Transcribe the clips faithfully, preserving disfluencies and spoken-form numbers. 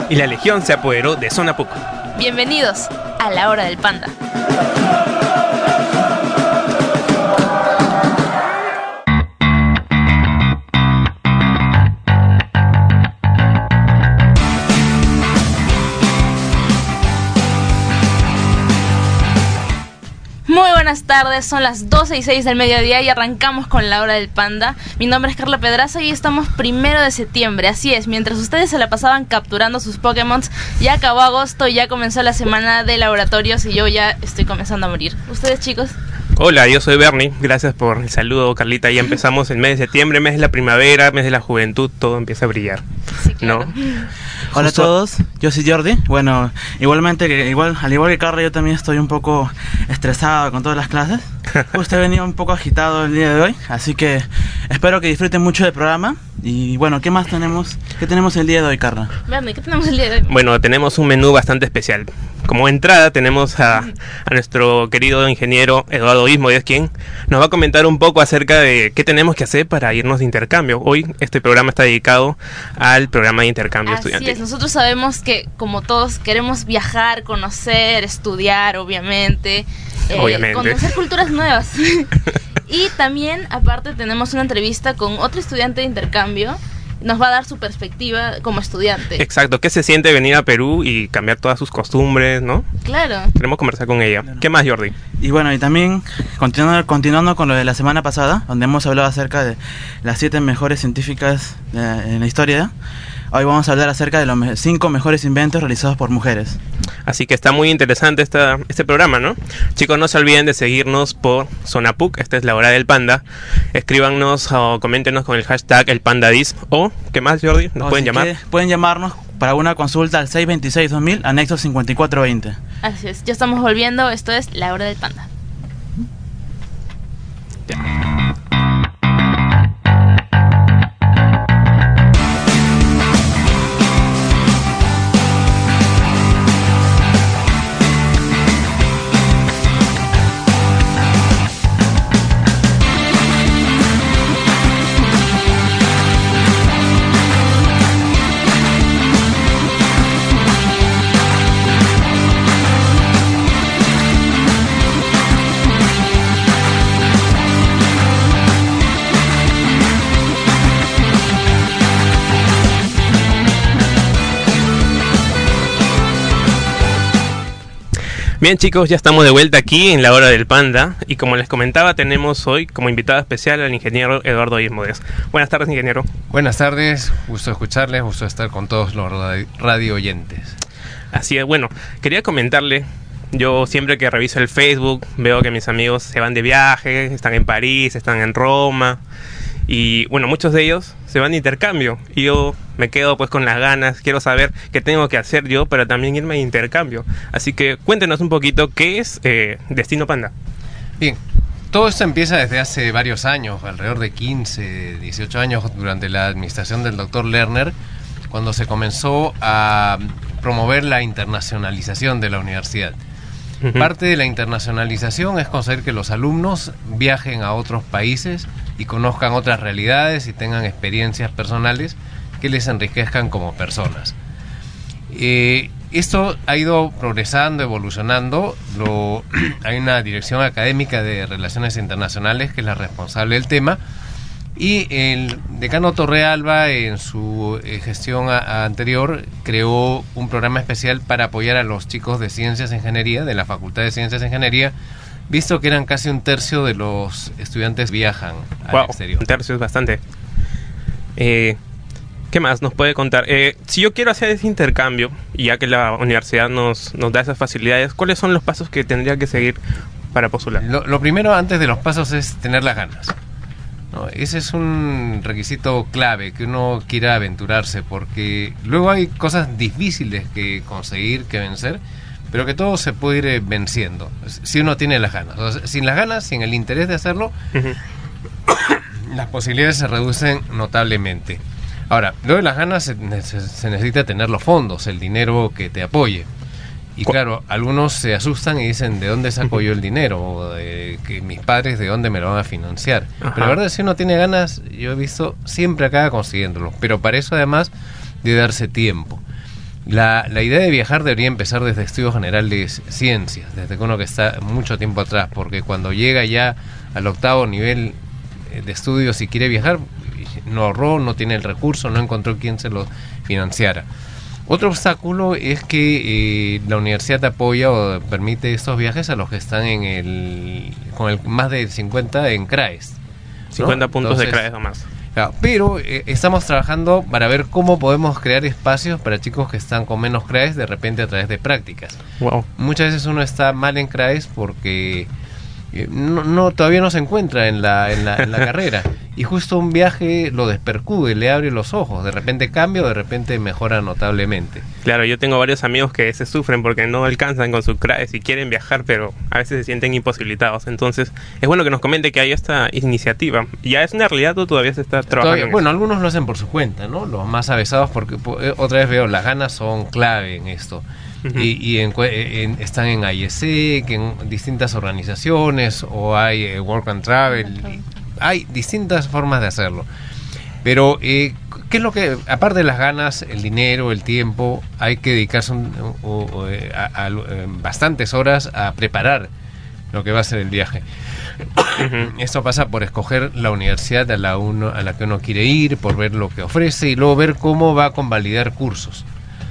y la Legión se apoderó de Sonapuc. Bienvenidos a la hora del panda. Muy buenas tardes, son las doce y seis del mediodía y arrancamos con la hora del panda. Mi nombre es Carla Pedraza y estamos primero de septiembre, así es, mientras ustedes se la pasaban capturando sus Pokémon, ya acabó agosto y ya comenzó la semana de laboratorios y yo ya estoy comenzando a morir. ¿Ustedes, chicos? Hola, yo soy Bernie, gracias por el saludo, Carlita. Ya empezamos el mes de septiembre, mes de la primavera, mes de la juventud, todo empieza a brillar. Sí, claro. ¿No? Hola Justo... a todos, yo soy Jordi. Bueno, igualmente, igual, al igual que Carla, yo también estoy un poco estresado con todas las clases. Justo he venido un poco agitado el día de hoy, así que espero que disfruten mucho del programa. Y bueno, ¿qué más tenemos? ¿Qué tenemos el día de hoy, Carla? Bernie, ¿qué tenemos el día de hoy? Bueno, tenemos un menú bastante especial. Como entrada tenemos a, a nuestro querido ingeniero Eduardo Ismodes, quien nos va a comentar un poco acerca de qué tenemos que hacer para irnos de intercambio. Hoy este programa está dedicado al programa de intercambio Así estudiantil. es, nosotros sabemos que como todos queremos viajar, conocer, estudiar, obviamente, eh, Obviamente. conocer culturas nuevas. Y también, aparte, tenemos una entrevista con otro estudiante de intercambio. Nos va a dar su perspectiva como estudiante. Exacto, ¿qué se siente venir a Perú y cambiar todas sus costumbres, no? Claro. Queremos conversar con ella. Claro. ¿Qué más, Jordi? Y bueno, y también continuando, continuando con lo de la semana pasada, donde hemos hablado acerca de las siete mejores científicas de, en la historia. Hoy vamos a hablar acerca de los me- cinco mejores inventos realizados por mujeres. Así que está muy interesante esta, este programa, ¿no? Chicos, no se olviden de seguirnos por Sonapuc, esta es la hora del panda. Escríbanos o coméntenos con el hashtag el pandadism. O, ¿qué más, Jordi? ¿Nos O pueden si llamar? quiere, pueden llamarnos para una consulta al seis dos seis dos mil, anexo cincuenta y cuatro veinte. Así es, ya estamos volviendo. Esto es la hora del panda. Bien, chicos, ya estamos de vuelta aquí en la hora del panda. Y como les comentaba, tenemos hoy como invitado especial al ingeniero Eduardo Ismodes. Buenas tardes, ingeniero. Buenas tardes, gusto escucharles, gusto estar con todos los radi- radio oyentes. Así es, bueno, quería comentarle, yo siempre que reviso el Facebook veo que mis amigos se van de viaje, están en París, están en Roma, y bueno, muchos de ellos se van de intercambio, y yo me quedo pues con las ganas, quiero saber qué tengo que hacer yo para también irme de intercambio. Así que cuéntenos un poquito qué es eh, Destino Panda. Bien, todo esto empieza desde hace varios años, alrededor de quince, dieciocho años, durante la administración del doctor Lerner, cuando se comenzó a promover la internacionalización de la universidad. Ujú. Parte de la internacionalización es conseguir que los alumnos viajen a otros países y conozcan otras realidades y tengan experiencias personales que les enriquezcan como personas. Eh, esto ha ido progresando, evolucionando. Lo, hay una dirección académica de Relaciones Internacionales que es la responsable del tema. Y el decano Torrealba, en su eh, gestión a, a anterior, creó un programa especial para apoyar a los chicos de Ciencias e Ingeniería, de la Facultad de Ciencias e Ingeniería, visto que eran casi un tercio de los estudiantes viajan al Wow, exterior. un tercio es bastante. Eh, ¿Qué más nos puede contar? Eh, si yo quiero hacer ese intercambio, y ya que la universidad nos, nos da esas facilidades, ¿cuáles son los pasos que tendría que seguir para postular? Lo, lo primero antes de los pasos es tener las ganas, ¿no? Ese es un requisito clave, que uno quiera aventurarse, porque luego hay cosas difíciles que conseguir, que vencer, pero que todo se puede ir eh, venciendo, si uno tiene las ganas. O sea, sin las ganas, sin el interés de hacerlo, Ujú. las posibilidades se reducen notablemente. Ahora, luego de las ganas se, se- se necesita tener los fondos, el dinero que te apoye. Y Cu- claro, algunos se asustan y dicen, ¿de dónde saco yo el dinero? O de que mis padres, ¿de dónde me lo van a financiar? Ajá. Pero la verdad, si uno tiene ganas, yo he visto, siempre acaba consiguiéndolo. Pero para eso además de darse tiempo. La, la idea de viajar debería empezar desde estudios generales de ciencias, desde uno que está mucho tiempo atrás, porque cuando llega ya al octavo nivel de estudios y quiere viajar, no ahorró, no tiene el recurso, no encontró quien se lo financiara. Otro obstáculo es que eh, la universidad apoya o permite estos viajes a los que están en el con el más de cincuenta en C R A E S, ¿no? cincuenta puntos Entonces, de C R A E S o más. Claro, pero eh, estamos trabajando para ver cómo podemos crear espacios para chicos que están con menos C R A E S de repente a través de prácticas. Wow. Muchas veces uno está mal en C R A E S porque eh, no, no todavía no se encuentra en la, en la, en la carrera, y justo un viaje lo despercude, le abre los ojos, de repente cambia o de repente mejora notablemente. Claro, yo tengo varios amigos que se sufren porque no alcanzan con su C R A E S y quieren viajar, pero a veces se sienten imposibilitados. Entonces, es bueno que nos comente que hay esta iniciativa. ¿Ya es una realidad o todavía se está trabajando Todavía, en bueno, eso? algunos lo hacen por su cuenta, ¿no? Los más avesados, porque eh, otra vez veo, las ganas son clave en esto. Uh-huh. Y, y en, en, están en I S E, que en distintas organizaciones, o hay eh, Work and Travel. Okay. Hay distintas formas de hacerlo. Pero, eh, ¿qué es lo que, aparte de las ganas, el dinero, el tiempo, hay que dedicarse un, o, o, a, a, a, bastantes horas a preparar lo que va a ser el viaje? Uh-huh. Esto pasa por escoger la universidad a la, uno, a la que uno quiere ir, por ver lo que ofrece y luego ver cómo va a convalidar cursos.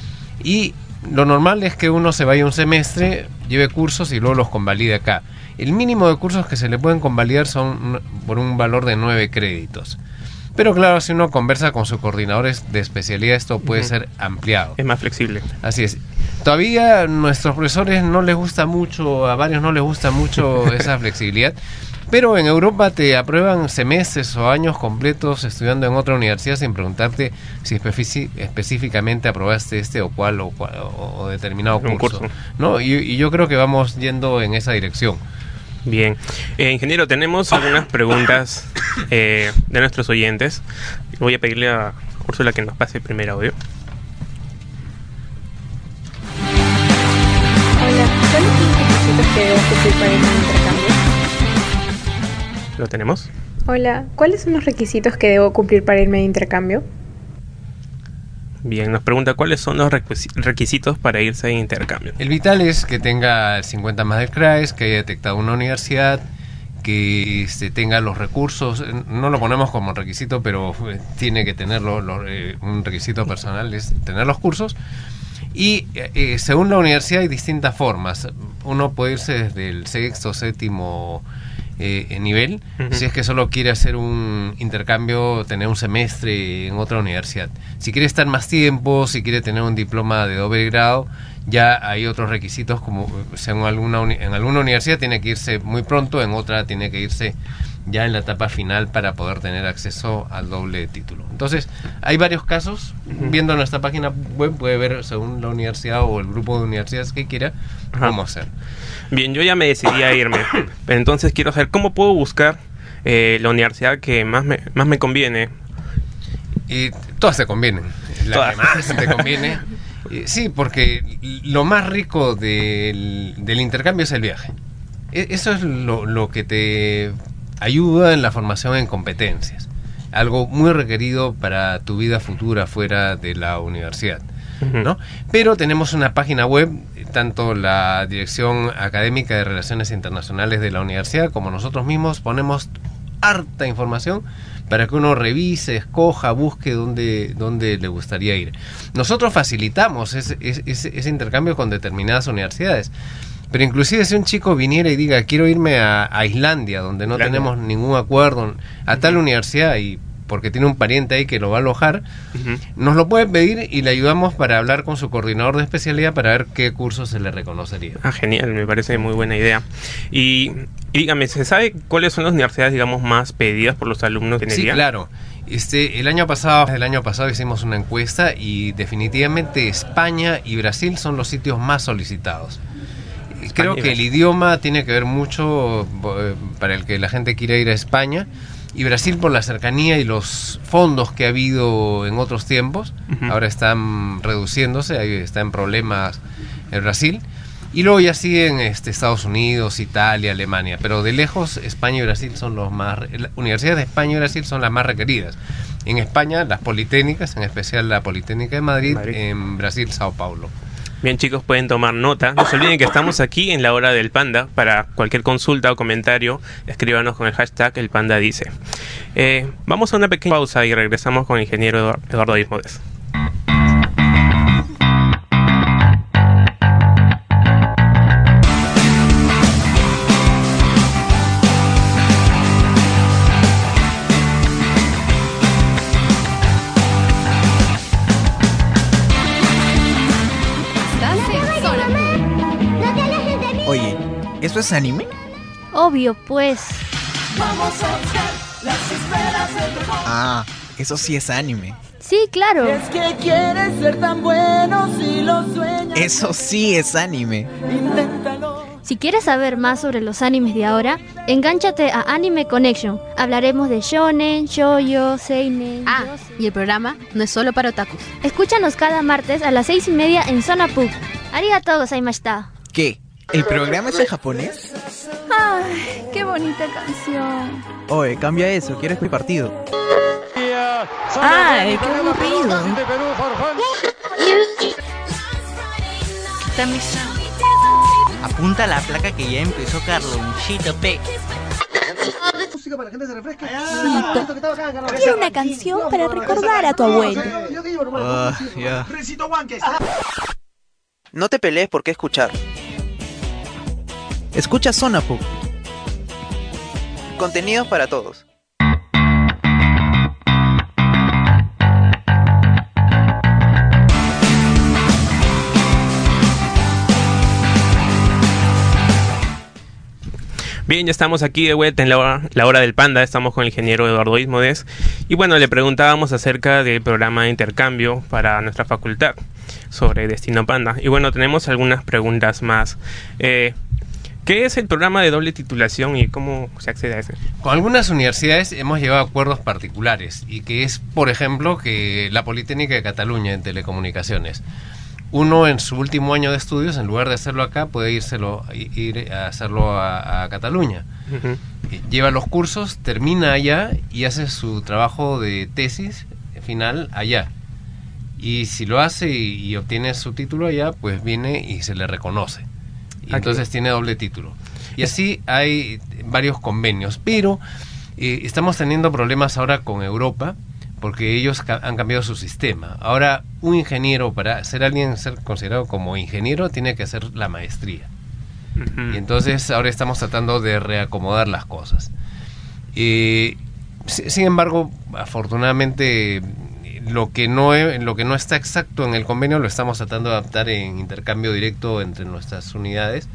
Y lo normal es que uno se vaya un semestre, lleve cursos y luego los convalide acá. El mínimo de cursos que se le pueden convalidar son por un valor de nueve créditos. Pero claro, si uno conversa con sus coordinadores de especialidad, esto puede uh-huh. ser ampliado. Es más flexible. Así es. Todavía a nuestros profesores no les gusta mucho, a varios no les gusta mucho esa flexibilidad, pero en Europa te aprueban semestres o años completos estudiando en otra universidad sin preguntarte si especi- específicamente aprobaste este o cual o, cual, o, o determinado curso, curso. ¿no? Y, y yo creo que vamos yendo en esa dirección. Bien. Eh, ingeniero, tenemos algunas preguntas eh, de nuestros oyentes. Voy a pedirle a Úrsula que nos pase el primer audio. Hola, ¿cuáles son los requisitos que debo cumplir para irme a intercambio? ¿Lo tenemos? Hola, ¿cuáles son los requisitos que debo cumplir para irme de intercambio? Bien, nos pregunta cuáles son los requisitos para irse de intercambio. El vital es que tenga cincuenta más de C R A E S, que haya detectado una universidad, que este, tenga los recursos. No lo ponemos como requisito, pero eh, tiene que tenerlo, lo, eh, un requisito personal es tener los cursos. Y eh, según la universidad hay distintas formas. Uno puede irse desde el sexto, séptimo eh, nivel, uh-huh. si es que solo quiere hacer un intercambio, tener un semestre en otra universidad. Si quiere estar más tiempo, si quiere tener un diploma de doble grado, ya hay otros requisitos, como si en alguna, uni- en alguna universidad tiene que irse muy pronto, en otra tiene que irse ya en la etapa final para poder tener acceso al doble título. Entonces, hay varios casos. Uh-huh. Viendo nuestra página web puede ver según la universidad o el grupo de universidades que quiera, uh-huh. cómo hacer. Bien, yo ya me decidí a irme, pero entonces quiero saber cómo puedo buscar eh, la universidad que más me, más me conviene. Y todas te convienen. La todas. que más te conviene. Sí, porque lo más rico del, del intercambio es el viaje. Eso es lo, lo que te ayuda en la formación en competencias. Algo muy requerido para tu vida futura fuera de la universidad, ¿no? Pero tenemos una página web, tanto la Dirección Académica de Relaciones Internacionales de la universidad como nosotros mismos ponemos harta información para que uno revise, escoja, busque dónde, dónde le gustaría ir. Nosotros facilitamos ese, ese, ese intercambio con determinadas universidades. Pero inclusive si un chico viniera y diga quiero irme a, a Islandia, donde no Islandia. tenemos ningún acuerdo, a tal uh-huh. universidad, y porque tiene un pariente ahí que lo va a alojar, uh-huh. nos lo puede pedir y le ayudamos para hablar con su coordinador de especialidad para ver qué curso se le reconocería. Ah, genial, me parece muy buena idea. Y, y dígame, ¿se sabe cuáles son las universidades, digamos, más pedidas por los alumnos en el Sí, día? claro. Este, el año pasado, el año pasado hicimos una encuesta y definitivamente España y Brasil son los sitios más solicitados. Creo que el idioma tiene que ver mucho eh, para el que la gente quiera ir a España, y Brasil por la cercanía y los fondos que ha habido en otros tiempos. Uh-huh. Ahora están reduciéndose, ahí está en problemas en Brasil, y luego ya siguen este, Estados Unidos, Italia, Alemania, pero de lejos España y Brasil son los más, la, universidades de España y Brasil son las más requeridas. En España, las politécnicas, en especial la Politécnica de Madrid, Madrid. En Brasil, Sao Paulo. Bien, chicos, pueden tomar nota. No se olviden que estamos aquí en la hora del panda. Para cualquier consulta o comentario, escríbanos con el hashtag El Panda Dice. Eh, vamos a una pequeña pausa y regresamos con el ingeniero Eduardo Ismodes. Oye, ¿eso es anime? Obvio, pues. Ah, eso sí es anime. Sí, claro. Es que quieres ser tan bueno si lo sueñas. Eso sí es anime. Inténtalo. Si quieres saber más sobre los animes de ahora, engánchate a Anime Connection. Hablaremos de shonen, shoujo, seinen. Ah, yosei. y el programa no es solo para otakus. Escúchanos cada martes a las seis y media en Zona Pub. Arigatou gozaimashita. ¿Qué? ¿El programa es en japonés? Ay, qué bonita canción. Oye, cambia eso, quiero mi partido. Ay, qué aburrido. Apunta la placa que ya empezó Carlonchito P. Quiero una canción para recordar a tu abuelo. Uh, yeah. No te pelees por qué escuchar. Escucha Zona Pub. Contenidos para todos. Bien, ya estamos aquí de vuelta en la hora, la hora del panda. Estamos con el ingeniero Eduardo Ismodes. Y bueno, le preguntábamos acerca del programa de intercambio para nuestra facultad sobre Destino Panda. Y bueno, tenemos algunas preguntas más. Eh, ¿Qué es el programa de doble titulación y cómo se accede a ese? Con algunas universidades hemos llegado a acuerdos particulares y que es, por ejemplo, que la Politécnica de Cataluña en telecomunicaciones. Uno en su último año de estudios, en lugar de hacerlo acá, puede írselo, ir a hacerlo a, a Cataluña. Uh-huh. Lleva los cursos, termina allá y hace su trabajo de tesis final allá. Y si lo hace y, y obtiene su título allá, pues viene y se le reconoce. Y entonces tiene doble título. Y así hay varios convenios. Pero eh, estamos teniendo problemas ahora con Europa, porque ellos ca- han cambiado su sistema. Ahora, un ingeniero, para ser alguien ser considerado como ingeniero, tiene que hacer la maestría. Uh-huh. Y entonces ahora estamos tratando de reacomodar las cosas. Eh, sin embargo, afortunadamente, lo que no he, lo que no está exacto en el convenio lo estamos tratando de adaptar en intercambio directo entre nuestras unidades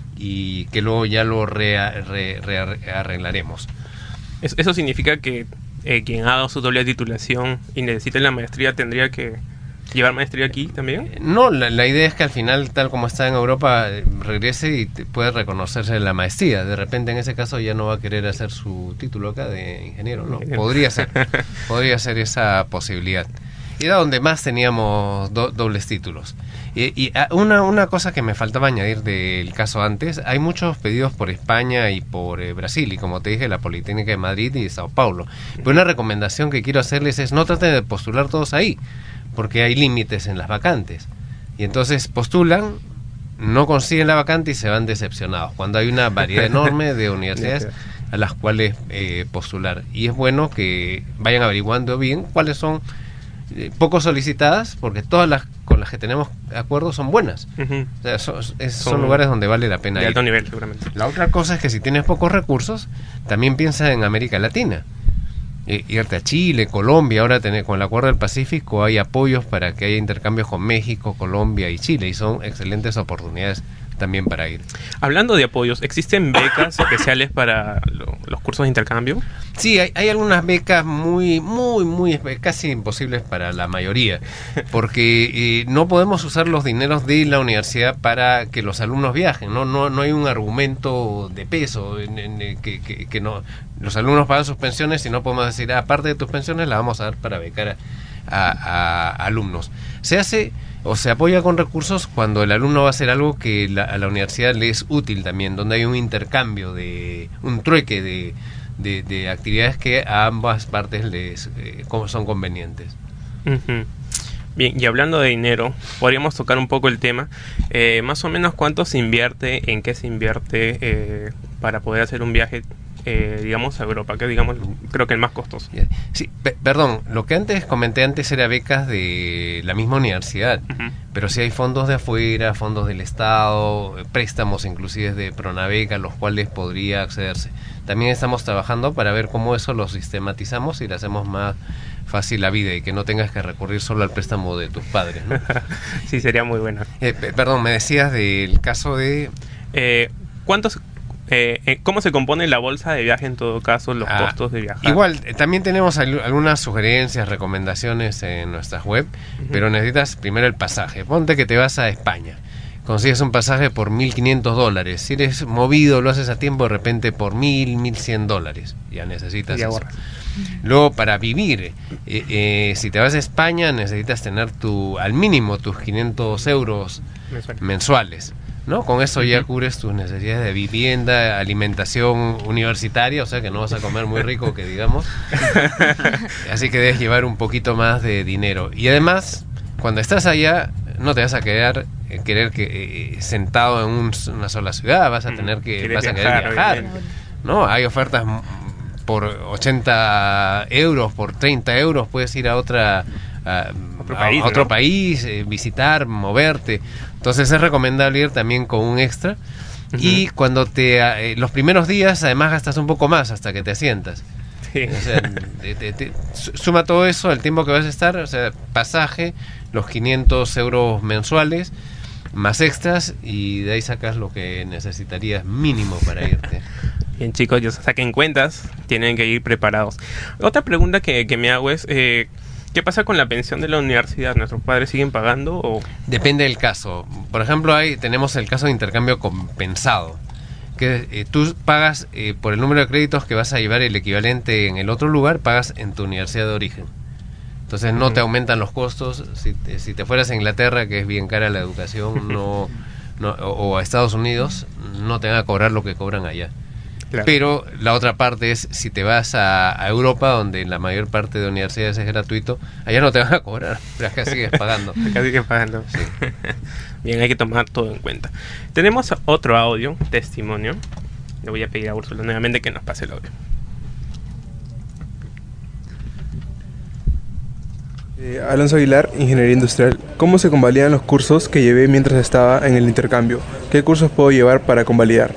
y que luego ya lo rea, re, re, re, arreglaremos. Eso significa que Eh, quien haga su doble titulación y necesite la maestría tendría que llevar maestría aquí también. No, la, la idea es que al final, tal como está en Europa, eh, regrese y te puede reconocerse la maestría. De repente, en ese caso, ya no va a querer hacer su título acá de ingeniero, ¿no? Podría ser, podría ser esa posibilidad. Era donde más teníamos do, dobles títulos. Y, y una, una cosa que me faltaba añadir del caso antes, hay muchos pedidos por España y por eh, Brasil, y como te dije, la Politécnica de Madrid y Sao Paulo. Pero una recomendación que quiero hacerles es no traten de postular todos ahí, porque hay límites en las vacantes. Y entonces postulan, no consiguen la vacante y se van decepcionados, cuando hay una variedad enorme de universidades a las cuales eh, postular. Y es bueno que vayan averiguando bien cuáles son poco solicitadas, porque todas las con las que tenemos acuerdos son buenas. Uh-huh. O sea, son, es, son, son lugares donde vale la pena de ir. alto nivel, seguramente. La otra cosa es que si tienes pocos recursos, también piensa en América Latina. Eh, irte a Chile, Colombia. Ahora tener, con el Acuerdo del Pacífico hay apoyos para que haya intercambios con México, Colombia y Chile, y son excelentes oportunidades también para ir. Hablando de apoyos, ¿existen becas especiales para lo, los cursos de intercambio? Sí, hay, hay algunas becas muy, muy, muy, casi imposibles para la mayoría, porque eh, no podemos usar los dineros de la universidad para que los alumnos viajen, no, no, no hay un argumento de peso en, en, que, que, que no, los alumnos pagan sus pensiones y no podemos decir, ah, aparte de tus pensiones la vamos a dar para becar a, a, a alumnos. Se hace o se apoya con recursos cuando el alumno va a hacer algo que la, a la universidad le es útil también, donde hay un intercambio, de un trueque de, de, de actividades que a ambas partes les eh, son convenientes. Uh-huh. Bien, y hablando de dinero, podríamos tocar un poco el tema. Eh, más o menos, ¿cuánto se invierte, en qué se invierte eh, para poder hacer un viaje, eh, digamos, a Europa? Que digamos, creo que el más costoso. Sí, pe- perdón, lo que antes comenté antes era becas de la misma universidad, uh-huh. pero si hay fondos de afuera, fondos del Estado, préstamos inclusive de Pronabeca, los cuales podría accederse. También estamos trabajando para ver cómo eso lo sistematizamos y le hacemos más fácil la vida y que no tengas que recurrir solo al préstamo de tus padres, ¿no? Sí, sería muy bueno. Eh, p- perdón, me decías del caso de... Eh, ¿Cuántos... Eh, ¿Cómo se compone la bolsa de viaje en todo caso, los ah, costos de viajar? Igual, eh, también tenemos al- algunas sugerencias, recomendaciones en nuestras web, uh-huh. pero necesitas primero el pasaje. Ponte que te vas a España, consigues un pasaje por mil quinientos dólares. Si eres movido, lo haces a tiempo, de repente por mil, mil cien dólares. Ya necesitas ya eso. Borras. Luego, para vivir, eh, eh, si te vas a España, necesitas tener tu al mínimo tus quinientos euros Mensual. mensuales. ¿No? Con eso ya cubres tus necesidades de vivienda, alimentación universitaria, o sea que no vas a comer muy rico, que digamos. Así que debes llevar un poquito más de dinero. Y además, cuando estás allá, no te vas a quedar eh, querer que eh, sentado en un, una sola ciudad, vas a tener que vas a querer viajar, ¿no? Hay ofertas por ochenta euros, por treinta euros, puedes ir a otra a, otro país, a otro ¿no? país eh, visitar, moverte. Entonces es recomendable ir también con un extra. Uh-huh. Y cuando te eh, los primeros días además gastas un poco más hasta que te asientas. Sí. O sea, te, te, te, suma todo eso el tiempo que vas a estar, o sea, pasaje, los quinientos euros mensuales, más extras, y de ahí sacas lo que necesitarías mínimo para irte. Bien, chicos, ya saquen cuentas, tienen que ir preparados. Otra pregunta que, que me hago es, eh, ¿qué pasa con la pensión de la universidad? ¿Nuestros padres siguen pagando o...? Depende del caso. Por ejemplo, ahí tenemos el caso de intercambio compensado, que eh, tú pagas eh, por el número de créditos que vas a llevar el equivalente en el otro lugar, pagas en tu universidad de origen. Entonces no uh-huh. te aumentan los costos. Si te, si te fueras a Inglaterra, que es bien cara la educación, no, no o, o a Estados Unidos, no te van a cobrar lo que cobran allá. Claro. Pero la otra parte es, si te vas a, a Europa, donde la mayor parte de universidades es gratuito, allá no te van a cobrar, pero acá sigues pagando. Acá sigues pagando. Sí. Bien, hay que tomar todo en cuenta. Tenemos otro audio, testimonio. Le voy a pedir a Úrsula nuevamente que nos pase el audio. Eh, Alonso Aguilar, Ingeniería Industrial. ¿Cómo se convalidan los cursos que llevé mientras estaba en el intercambio? ¿Qué cursos puedo llevar para convalidar?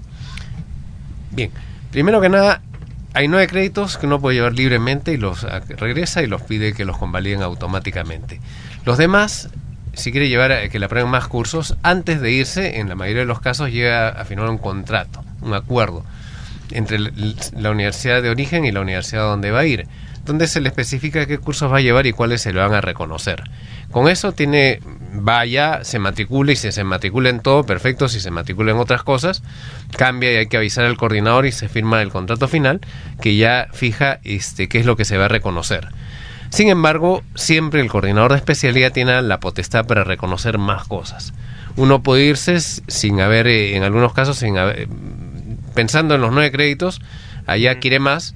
Bien, primero que nada, hay nueve créditos que uno puede llevar libremente y los regresa y los pide que los convaliden automáticamente. Los demás, si quiere llevar a que le aprueben más cursos, antes de irse, en la mayoría de los casos, llega a firmar un contrato, un acuerdo entre la universidad de origen y la universidad donde va a ir, donde se le especifica qué cursos va a llevar y cuáles se le van a reconocer. Con eso tiene, vaya, se matricula, y si se matricula en todo, perfecto. Si se matricula en otras cosas, cambia y hay que avisar al coordinador y se firma el contrato final que ya fija este qué es lo que se va a reconocer. Sin embargo, siempre el coordinador de especialidad tiene la potestad para reconocer más cosas. Uno puede irse sin haber, en algunos casos, sin haber, pensando en los nueve créditos, allá quiere más,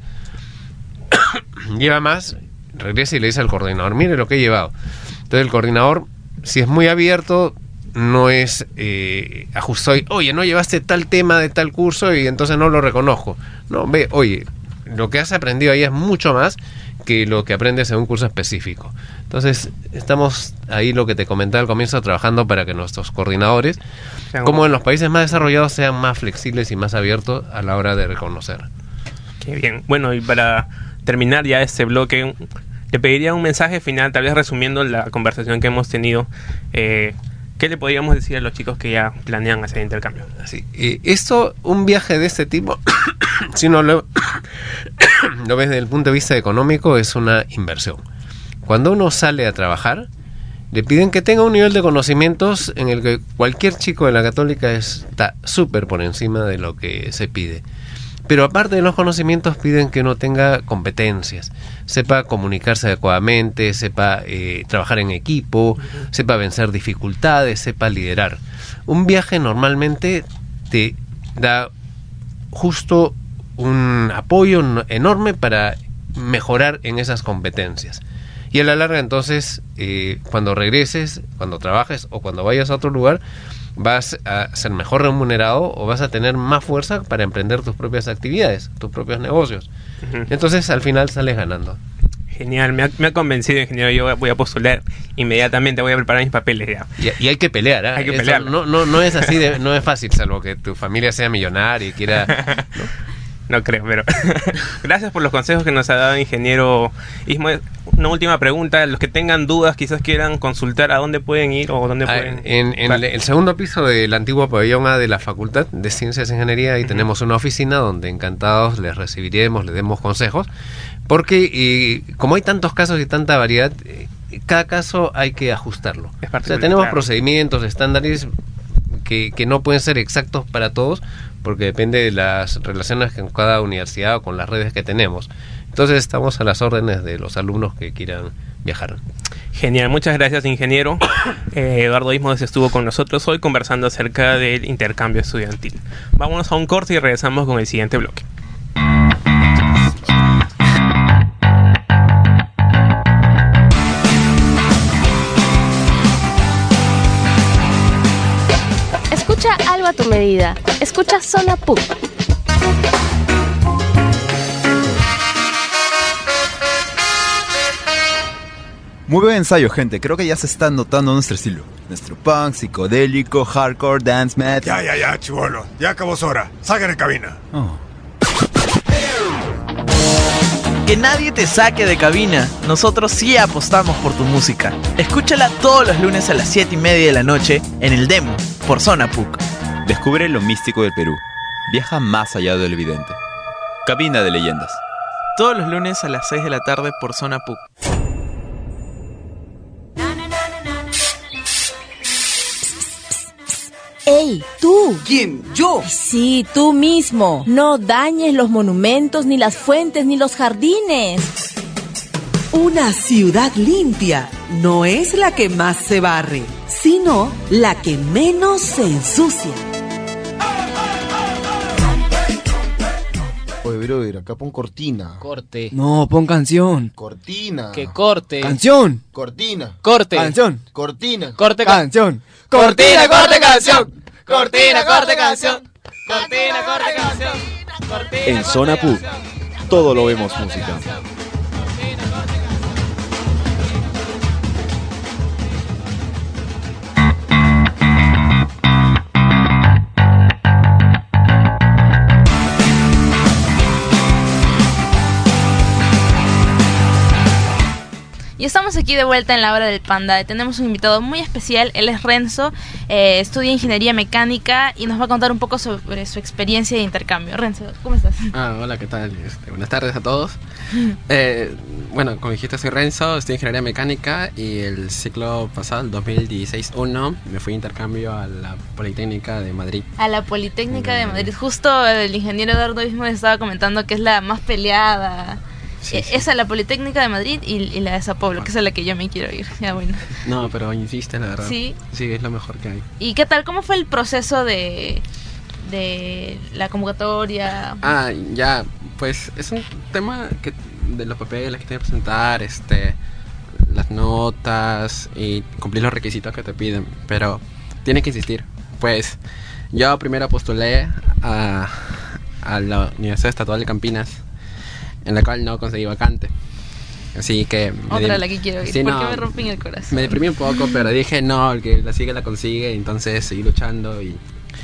lleva más, regresa y le dice al coordinador, mire lo que he llevado. Entonces el coordinador, si es muy abierto, no es eh, ajustado, oye, no llevaste tal tema de tal curso y entonces no lo reconozco. No, ve, oye, lo que has aprendido ahí es mucho más que lo que aprendes en un curso específico. Entonces estamos ahí, lo que te comentaba al comienzo, trabajando para que nuestros coordinadores, como en los países más desarrollados, sean más flexibles y más abiertos a la hora de reconocer. Qué bien. Bueno, y para terminar ya este bloque, le pediría un mensaje final, tal vez resumiendo la conversación que hemos tenido. Eh, ¿Qué le podríamos decir a los chicos que ya planean hacer intercambio? Sí, eh, esto, un viaje de este tipo, si uno lo, lo ves desde el punto de vista económico, es una inversión. Cuando uno sale a trabajar, le piden que tenga un nivel de conocimientos en el que cualquier chico de la Católica está súper por encima de lo que se pide. Pero aparte de los conocimientos, piden que uno tenga competencias, sepa comunicarse adecuadamente, sepa eh, trabajar en equipo, uh-huh. sepa vencer dificultades, sepa liderar. Un viaje normalmente te da justo un apoyo enorme para mejorar en esas competencias. Y a la larga, entonces, eh, cuando regreses, cuando trabajes o cuando vayas a otro lugar, vas a ser mejor remunerado o vas a tener más fuerza para emprender tus propias actividades, tus propios negocios. Uh-huh. Entonces, al final sales ganando. Genial, me ha, me ha convencido, ingeniero. Yo voy a postular inmediatamente, voy a preparar mis papeles ya. Y, y hay que pelear, ¿eh? Hay que Eso pelear. No, no, no es así, de, no es fácil, salvo que tu familia sea millonaria y quiera... ¿no? No creo, pero gracias por los consejos que nos ha dado, ingeniero Ismo. Una última pregunta, los que tengan dudas, quizás quieran consultar a dónde pueden ir o dónde ah, pueden... En, en el, el segundo piso del antiguo pabellón A de la Facultad de Ciencias e Ingeniería, ahí uh-huh. tenemos una oficina donde encantados les recibiremos, les demos consejos, porque eh, como hay tantos casos y tanta variedad, eh, cada caso hay que ajustarlo. O sea, tenemos claro. procedimientos, estándares que, que no pueden ser exactos para todos, porque depende de las relaciones con cada universidad o con las redes que tenemos. Entonces estamos a las órdenes de los alumnos que quieran viajar. Genial, muchas gracias, ingeniero. eh, Eduardo Ismodes estuvo con nosotros hoy conversando acerca del intercambio estudiantil. Vámonos a un corte y regresamos con el siguiente bloque. Escucha algo a tu medida. Escucha Zona P U C. Muy buen ensayo, gente. Creo que ya se está notando nuestro estilo. Nuestro punk, psicodélico, hardcore, dance metal. Ya, ya, ya, chibolo. Ya acabó su hora. Salgan de cabina. Oh. Que nadie te saque de cabina. Nosotros sí apostamos por tu música. Escúchala todos los lunes a las siete y media de la noche en el Demo, por Zona P U C. Descubre lo místico del Perú. Viaja más allá de lo evidente. Cabina de leyendas. Todos los lunes a las seis de la tarde por Zona P U C. ¡Ey, tú! ¿Quién? ¿Yo? Sí, tú mismo. No dañes los monumentos, ni las fuentes, ni los jardines. Una ciudad limpia no es la que más se barre, sino la que menos se ensucia. Oye, brother, acá pon cortina. Corte. No, pon canción. Cortina. Que corte. Canción. Cortina. Corte. Canción. Cortina. Corte. Canción. Cortina, corte, canción. Cortina, corte, canción. Cortina, corte, canción. Cortina, en Zona P U C, todo lo vemos música. Y estamos aquí de vuelta en la hora del panda. Tenemos un invitado muy especial. Él es Renzo, eh, estudia ingeniería mecánica y nos va a contar un poco sobre su experiencia de intercambio. Renzo, ¿cómo estás? Ah, hola, ¿qué tal? Este, buenas tardes a todos. eh, bueno, como dijiste, soy Renzo, estudio ingeniería mecánica y el ciclo pasado, el dos mil dieciséis uno, me fui de intercambio a la Politécnica de Madrid. A la Politécnica de Madrid. Justo el ingeniero Eduardo mismo estaba comentando que es la más peleada. Sí, sí. Esa es la Politécnica de Madrid y, y la de Sao Paulo, que es a la que yo me quiero ir. Ya, bueno. No, pero insiste, la verdad. Sí. Sí, es lo mejor que hay. ¿Y qué tal? ¿Cómo fue el proceso de, de la convocatoria? Ah, ya, pues es un tema que de los papeles que tienes que presentar, este, las notas y cumplir los requisitos que te piden, pero tienes que insistir. Pues yo primero postulé a, a la Universidad Estatal de Campinas, en la cual no conseguí vacante. Así que... Otra a la que quiero ir, sí, porque no, me rompí el corazón. Me deprimí un poco, pero dije, no, el que la sigue la consigue. Entonces seguí luchando y,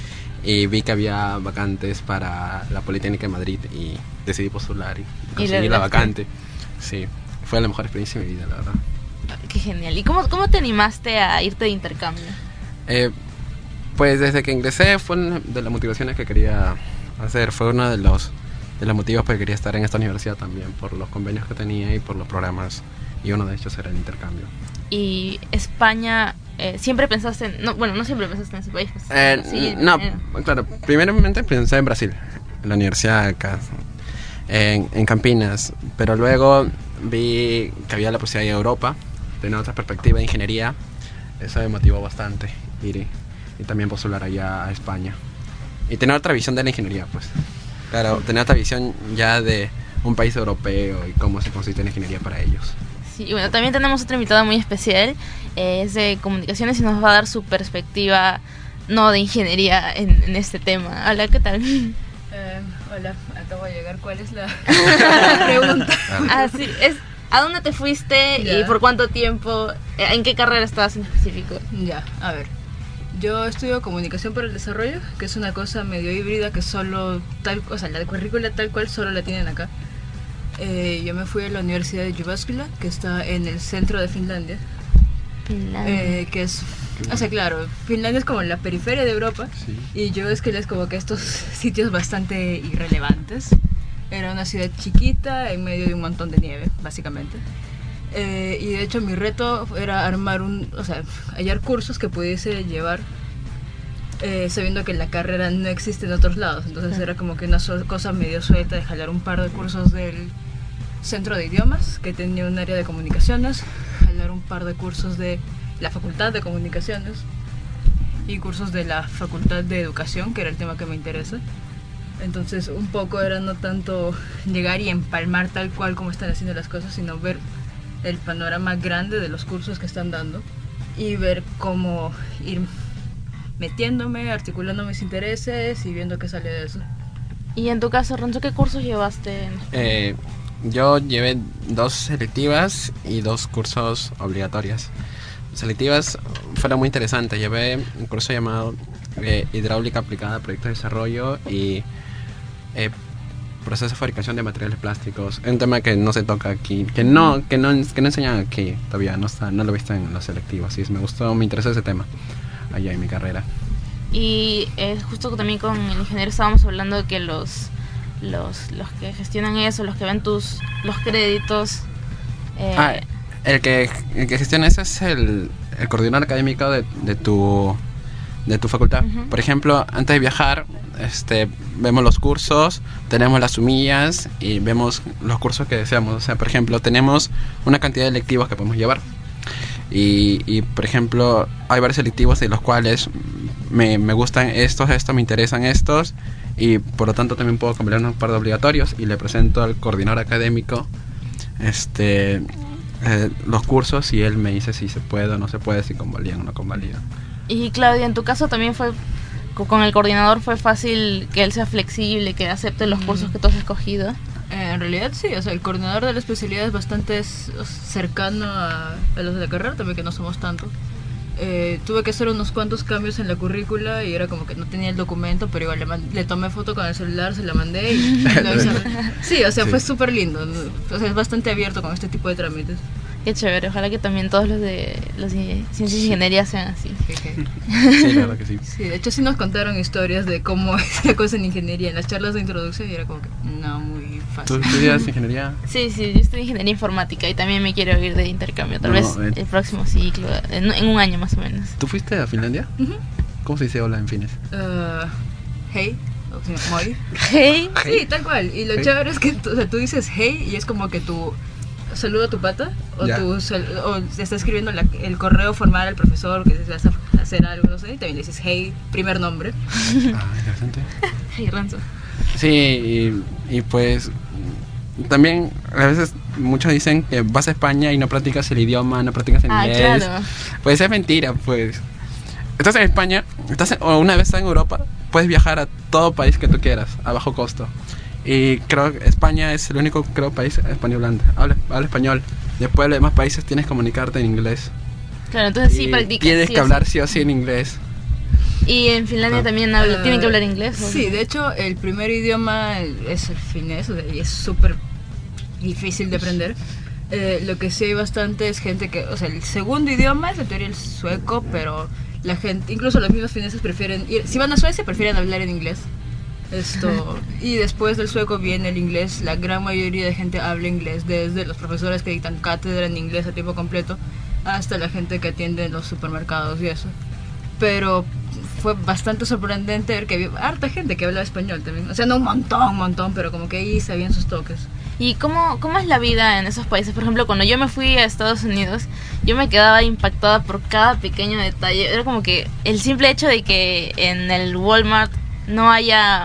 y vi que había vacantes para la Politécnica de Madrid y decidí postular y conseguí ¿Y la vacante. Sí, fue la mejor experiencia de mi vida, la verdad. Qué genial. ¿Y cómo, cómo te animaste a irte de intercambio? Eh, pues desde que ingresé fue una de las motivaciones que quería hacer. Fue uno de los... de los motivos por que quería estar en esta universidad también, por los convenios que tenía y por los programas, y uno de ellos era el intercambio. ¿Y España, eh, siempre pensaste en, no, bueno, no siempre pensaste en ese país? Pues, eh, sí, no, eh. claro, primeramente pensé en Brasil, en la universidad acá, en, en Campinas, pero luego vi que había la posibilidad de ir a Europa, tener otra perspectiva de ingeniería, eso me motivó bastante, ir y también postular allá a España, y tener otra visión de la ingeniería, pues. Claro, tener esta visión ya de un país europeo y cómo se consiste en ingeniería para ellos. Sí, y bueno, también tenemos otra invitada muy especial, eh, es de comunicaciones y nos va a dar su perspectiva, no de ingeniería, en, en este tema. Hola, ¿qué tal? Eh, hola, acabo de llegar. ¿Cuál es la, la pregunta? Ah, sí, es ¿a dónde te fuiste Ya. y por cuánto tiempo? ¿En qué carrera estabas en específico? Ya, a ver. Yo estudio comunicación para el desarrollo, que es una cosa medio híbrida que solo tal, o sea, la currícula tal cual solo la tienen acá. Eh, yo me fui a la Universidad de Jyväskylä, que está en el centro de Finlandia. Finlandia. Eh, que es, o sea, claro, Finlandia es como la periferia de Europa, sí. Y Jyväskylä es como que estos sitios bastante irrelevantes. Era una ciudad chiquita en medio de un montón de nieve, básicamente. Eh, y de hecho mi reto era armar un, o sea, hallar cursos que pudiese llevar, eh, sabiendo que la carrera no existe en otros lados. Entonces era como que una so- cosa medio suelta de jalar un par de cursos del centro de idiomas, que tenía un área de comunicaciones, jalar un par de cursos de la facultad de comunicaciones y cursos de la facultad de educación, que era el tema que me interesa. Entonces un poco era no tanto llegar y empalmar tal cual como están haciendo las cosas, sino ver el panorama grande de los cursos que están dando y ver cómo ir metiéndome, articulando mis intereses y viendo qué sale de eso. Y en tu caso, Renzo, ¿qué cursos llevaste? Eh, yo llevé dos selectivas y dos cursos obligatorios. Selectivas fueron muy interesantes. Llevé un curso llamado eh, Hidráulica aplicada a proyectos de desarrollo y eh, proceso de fabricación de materiales plásticos. Es un tema que no se toca aquí, que no, que no, que no enseñan aquí todavía, no está, no lo he visto en los selectivos. Y me gustó, me interesó ese tema allá en mi carrera. Y eh, justo también con el ingeniero estábamos hablando de que los los los que gestionan eso, los que ven tus los créditos. Eh, ah, el que el que gestiona eso es el, el coordinador académico de, de tu de tu facultad. Uh-huh. Por ejemplo, antes de viajar, este, vemos los cursos, tenemos las sumillas y vemos los cursos que deseamos. O sea, por ejemplo, tenemos una cantidad de electivos que podemos llevar. Y, y por ejemplo, hay varios selectivos de los cuales me, me gustan estos, estos, me interesan estos, y por lo tanto también puedo combinar un par de obligatorios y le presento al coordinador académico este eh, los cursos y él me dice si se puede o no se puede, si convalidan o no convalidan. Y Claudia, en tu caso también fue, con el coordinador fue fácil que él sea flexible, que acepte los cursos que tú has escogido. Eh, en realidad sí, o sea, el coordinador de la especialidad es bastante cercano a, a los de la carrera, también que no somos tanto. Eh, tuve que hacer unos cuantos cambios en la currícula y era como que no tenía el documento, pero igual le, man- le tomé foto con el celular, se la mandé y lo hice. Sí, o sea, sí. Fue súper lindo. O sea, es bastante abierto con este tipo de trámites. Qué chévere, ojalá que también todos los de los de ciencias y ingeniería sean así. Sí, la verdad que sí. Sí, de hecho sí nos contaron historias de cómo es la cosa en ingeniería en las charlas de introducción y era como que no, muy fácil. ¿Tú estudias ingeniería? Sí, sí, yo estudio ingeniería informática y también me quiero ir de intercambio, tal no, vez eh. el próximo ciclo, en, en un año más o menos. ¿Tú fuiste a Finlandia? Uh-huh. ¿Cómo se dice hola en fines? Uh, hey. Moi. Hey. Sí, tal cual. Y lo hey. Chévere es que tú, o sea, tú dices hey y es como que tú saluda a tu pata o, tú sal, o te está escribiendo la, el correo formal al profesor que vas a hacer algo, no sé, y también le dices hey, primer nombre. Ah, interesante. Hey, Renzo. Sí, y, y pues también a veces muchos dicen que vas a España y no practicas el idioma, no practicas el inglés. Ah, claro. Pues es mentira, pues. Estás en España, estás en, o una vez estás en Europa, puedes viajar a todo país que tú quieras, a bajo costo. Y creo que España es el único creo país hispanohablante. Habla, habla español. Después de los demás países tienes que comunicarte en inglés. Claro, entonces sí y practicas. Tienes sí que hablar sí. sí o sí en inglés. ¿Y en Finlandia ah. también habla, uh, tienen que hablar inglés? Sí, de hecho el primer idioma es el finés, o sea, y es súper difícil de aprender. Eh, lo que sí hay bastante es gente que, o sea, el segundo idioma es en teoría el sueco, pero la gente, incluso los mismos fineses prefieren ir, si van a Suecia prefieren hablar en inglés. Esto, y después del sueco viene el inglés. La gran mayoría de gente habla inglés, desde los profesores que dictan cátedra en inglés a tiempo completo hasta la gente que atiende en los supermercados y eso. Pero fue bastante sorprendente ver que había harta gente que hablaba español también. O sea, no un montón, un montón, pero como que ahí sabían sus toques. ¿Y cómo, cómo es la vida en esos países? Por ejemplo, cuando yo me fui a Estados Unidos, yo me quedaba impactada por cada pequeño detalle. Era como que el simple hecho de que en el Walmart no haya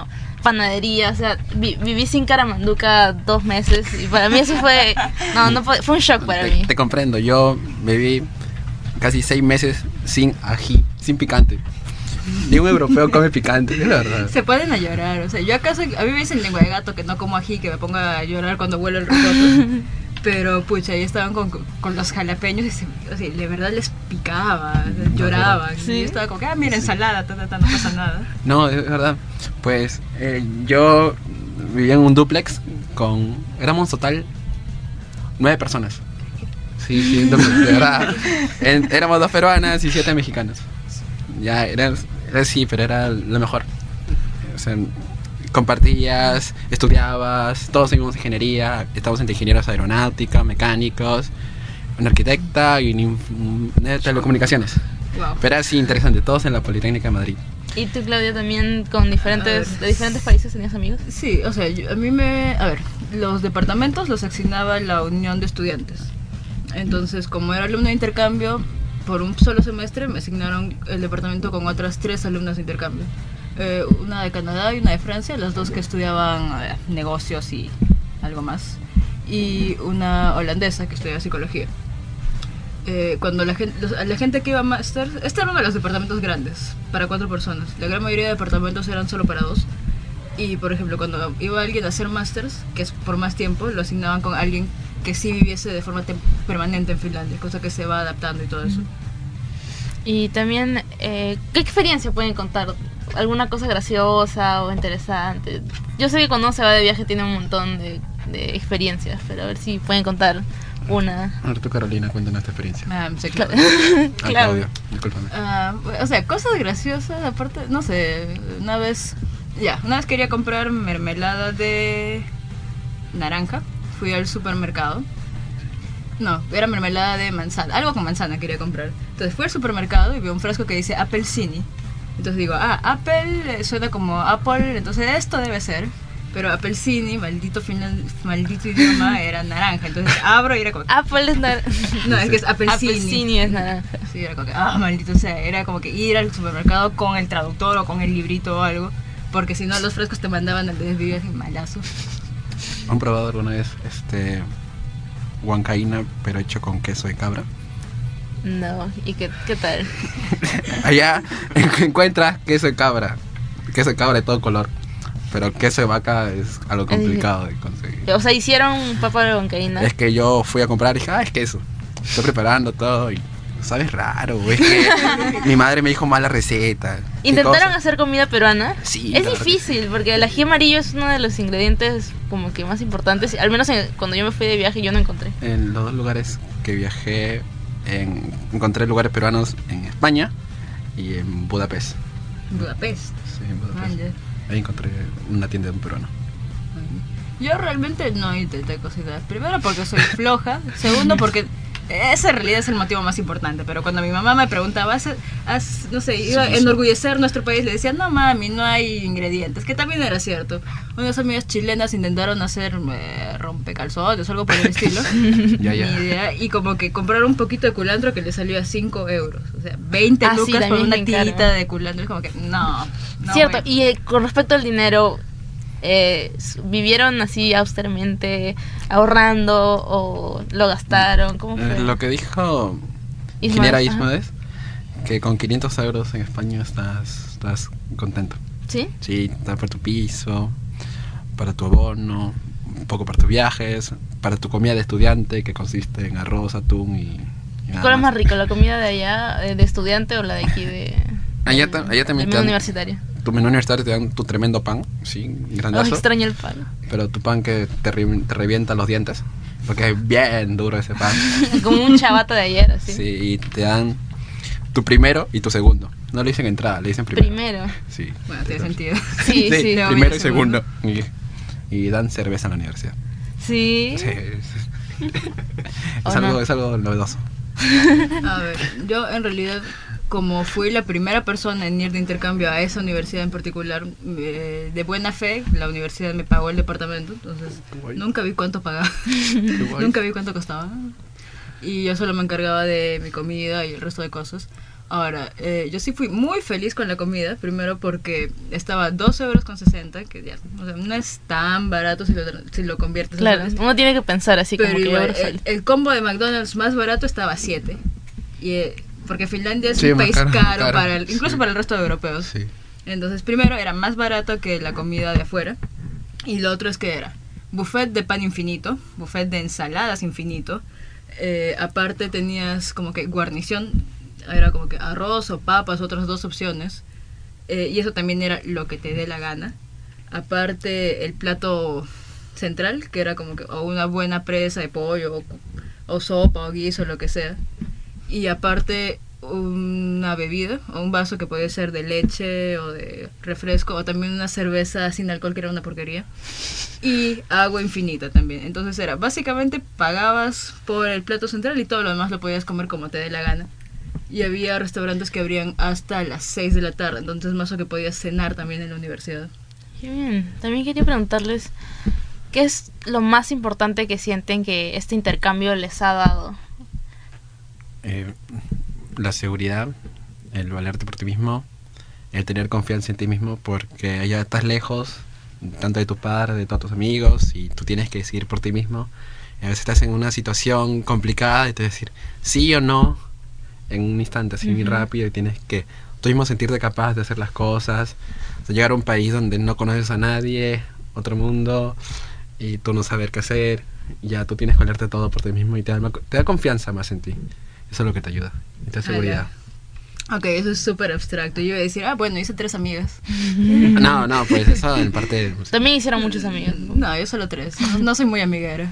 panadería, o sea, vi- viví sin caramanduca dos meses y para mí eso fue, no, no fue, fue un shock para te, mí. te comprendo, yo viví casi seis meses sin ají, sin picante. Ni un europeo come picante, es la verdad. Se pueden a llorar, o sea, yo acaso, a mí me dicen lengua de gato que no como ají, que me ponga a llorar cuando huelo el rocoto. Pero pucha, ahí estaban con, con los jalapeños y se, o sea, de verdad les picaba, lloraban. Sí. Y yo estaba como que, ah, mira, ensalada, ta, ta, ta, no pasa nada. No, es verdad. Pues eh, yo vivía en un dúplex con... Éramos total nueve personas. Sí, sí, un dúplex, de verdad. En- éramos dos peruanas y siete mexicanas. Ya, era, era sí, pero era lo mejor. O sea, compartías, estudiabas, todos seguimos ingeniería, estábamos entre ingenieros aeronáutica, mecánicos, una arquitecta y un, un- de telecomunicaciones. Wow. Pero era así interesante, todos en la Politécnica de Madrid. ¿Y tú, Claudia, también con diferentes, de diferentes países tenías amigos? Sí, o sea, yo- a mí me... A ver, los departamentos los asignaba la Unión de Estudiantes. Entonces, como era alumno de intercambio, por un solo semestre me asignaron el departamento con otras tres alumnas de intercambio. Eh, una de Canadá y una de Francia, las dos que estudiaban eh, negocios y algo más. Y una holandesa que estudiaba psicología. Eh, cuando la gente, los- la gente que iba a máster, este era uno de los departamentos grandes, para cuatro personas. La gran mayoría de departamentos eran solo para dos. Y por ejemplo, cuando iba alguien a hacer másters, que es por más tiempo, lo asignaban con alguien que sí viviese de forma tem- permanente en Finlandia, cosa que se va adaptando y todo eso. Y también, eh, ¿qué experiencia pueden contar? ¿Alguna cosa graciosa o interesante? Yo sé que cuando uno se va de viaje tiene un montón de, de experiencias, pero a ver si pueden contar una. A ver, tú, Carolina, cuéntanos esta experiencia. Ah, sí, claro. Ah, Claro. Claudio, discúlpame. Ah, o sea, cosas graciosas, aparte, no sé, una vez, ya, una vez quería comprar mermelada de naranja, fui al supermercado, no, era mermelada de manzana, algo con manzana quería comprar, entonces fui al supermercado y vi un frasco que dice Applecini, entonces digo, ah, Apple eh, suena como Apple, entonces esto debe ser, pero Applecini, maldito final, maldito idioma, era naranja, entonces abro y era como... Apple es naranja. No, es que es Applecini. Applecini es naranja. Sí, era como que, ah, maldito sea, era como que ir al supermercado con el traductor o con el librito o algo, porque si no los frescos te mandaban al desvío así, malazo. ¿Han probado alguna vez este huancaína, pero hecho con queso de cabra? No, ¿y qué, qué tal? Allá encuentras queso de cabra, queso de cabra de todo color, pero queso de vaca es algo complicado de conseguir. O sea, hicieron papa de huancaína. Es que yo fui a comprar y dije, ah, es queso. Estoy preparando todo y sabes raro, es que mi madre me dijo mala receta. ¿Qué ¿Intentaron cosa? hacer comida peruana? Sí, Es la verdad difícil, porque el ají amarillo es uno de los ingredientes como que más importantes. Al menos en- cuando yo me fui de viaje yo no encontré. En los dos lugares que viajé, en- encontré lugares peruanos en España y en Budapest. Budapest. Sí, en Budapest. Ah, ya. Ahí encontré una tienda de un peruano. Yo realmente no intenté cocinar. Primero porque soy floja. Segundo porque ese en realidad es el motivo más importante. Pero cuando mi mamá me preguntaba, ¿has, has- no sé, iba a Sí, sí. enorgullecer nuestro país? Le decía, no mami, no hay ingredientes. Que también era cierto. Unas amigas chilenas intentaron hacer eh, rompecalzones o algo por el estilo. Ya, ya. Ni idea. Y como que compraron un poquito de culantro que le salió a cinco euros. O sea, veinte Ah, sí, lucas por también una bien caro. tirita de culantro. Es como que, no. no Cierto, voy. y eh, con respecto al dinero, eh, s- ¿vivieron así austeramente, ahorrando o lo gastaron? ¿Cómo fue? Eh, Lo que dijo Ismael, Ingeniera ajá. Isma es que con quinientos euros en España estás, estás contento. ¿Sí? Sí, está para tu piso, para tu abono, un poco para tus viajes, para tu comida de estudiante que consiste en arroz, atún y... y nada ¿Cuál es más. más rico, la comida de allá, eh, de estudiante o la de aquí de... Allá, ta- allá también de te dan, universitario? tu menú universitario te dan tu tremendo pan, sí, Oh, grandazo, extraño el pan. pero tu pan que te, re- te revienta los dientes, porque es bien duro ese pan. Como un chabata de ayer, así. Sí, y te dan tu primero y tu segundo. No le dicen entrada, le dicen primero. Primero. Sí. Bueno, tiene sentido. Sí, sí. Luego primero viene y segundo. Y, y dan cerveza en la universidad. Sí. Sí. Es, ¿O algo, no? es algo novedoso. A ver, yo en realidad, como fui la primera persona en ir de intercambio a esa universidad en particular, eh, de buena fe, la universidad me pagó el departamento, entonces guay. nunca vi cuánto pagaba, guay. nunca vi cuánto costaba. Y yo solo me encargaba de mi comida y el resto de cosas. Ahora, eh, yo sí fui muy feliz con la comida, primero porque estaba dos euros con sesenta, que ya, o sea, no es tan barato si lo, si lo conviertes Claro, en dólares. uno tiene que pensar así Pero como que igual, euros el, feliz. el combo de McDonald's más barato estaba a siete. Y, eh, porque Finlandia es Sí, un más país caro, caro, más caro. para el, incluso Sí. para el resto de europeos. Sí. Entonces, primero era más barato que la comida de afuera. Y lo otro es que era buffet de pan infinito, buffet de ensaladas infinito. Eh, aparte tenías como que guarnición, era como que arroz o papas, otras dos opciones. Eh, y eso también era lo que te dé la gana. Aparte el plato central, que era como que o una buena presa de pollo o, o sopa o guiso, lo que sea. Y aparte una bebida o un vaso que puede ser de leche o de refresco, o también una cerveza sin alcohol, que era una porquería, y agua infinita también. Entonces era básicamente pagabas por el plato central y todo lo demás lo podías comer como te dé la gana. Y había restaurantes que abrían hasta las seis de la tarde, entonces más o que podías cenar también en la universidad. Qué bien. También quería preguntarles, ¿qué es lo más importante que sienten que este intercambio les ha dado? Eh, la seguridad, el valerte por ti mismo, el tener confianza en ti mismo, porque allá estás lejos, tanto de tus padres, de todos tus amigos, y tú tienes que decidir por ti mismo. Y a veces estás en una situación complicada y te decir sí o no en un instante así muy Ujú. rápido, y tienes que tú mismo sentirte capaz de hacer las cosas. O sea, llegar a un país donde no conoces a nadie, otro mundo, y tú no saber qué hacer, y ya tú tienes que valerte todo por ti mismo y te da, te da confianza más en ti. Eso es lo que te ayuda, y te da seguridad. Ok, eso es súper abstracto. Yo iba a decir, ah, bueno, hice tres amigas. No, no, pues eso en parte... También hicieron muchos amigos. No, yo solo tres. No, no soy muy amiguera.